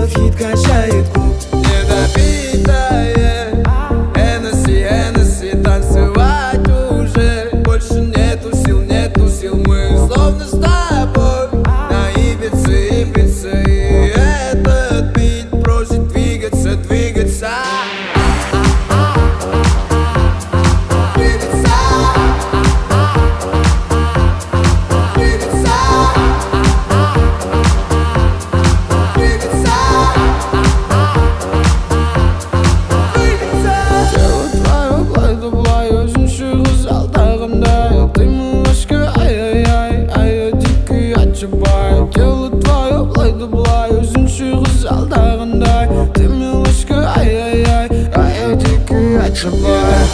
Этот хит качает клуб. Недопитое Hennessy, Hennessy, танцевать уже больше нету сил, мы словно с тобой на Ибице, Ибице. И этот бит просит двигаться, двигаться. Тело твое былай да былай, өзіңше қызғалдағандай. Ты милашка, ай-яй-яй, ай-яй, дикий отшибай.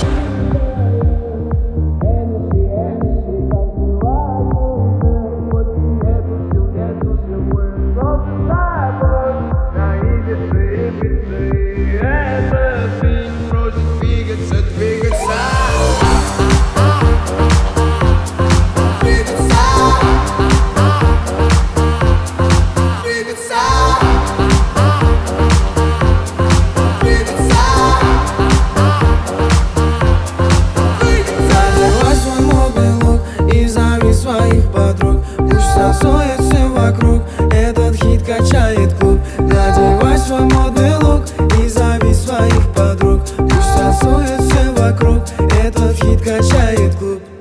Танцует все вокруг, этот хит качает клуб. Надевай свой модный лук и зови своих подруг. Пусть танцует все вокруг, этот хит качает клуб.